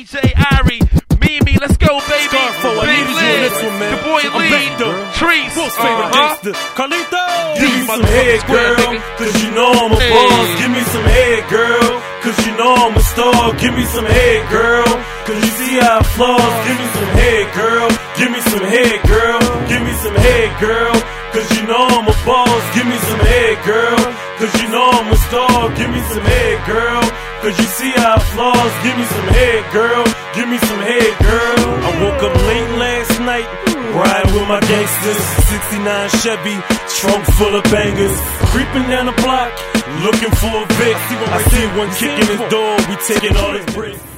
DJ Ari, Mimi, let's go, baby. Big Lid, the boy Lee, Trees, Carlito. Give me some head, girl, cause you know I'm a boss. Give me some head, girl, cause you know I'm a star. Give me some head, girl, cause you see how I floss. Give me some head, girl, give me some head, girl, give me some head, girl, cause you know I'm a boss. Give me some head, girl, cause you know I'm a star. Give me some head, girl, cause you see how I floss. Give me some head, girl, give me some head, girl. I woke up late last night, riding with my gangsters. 69 Chevy, trunk full of bangers. Creeping down the block, looking for a Vic. I see one kicking his door, we taking all his bricks.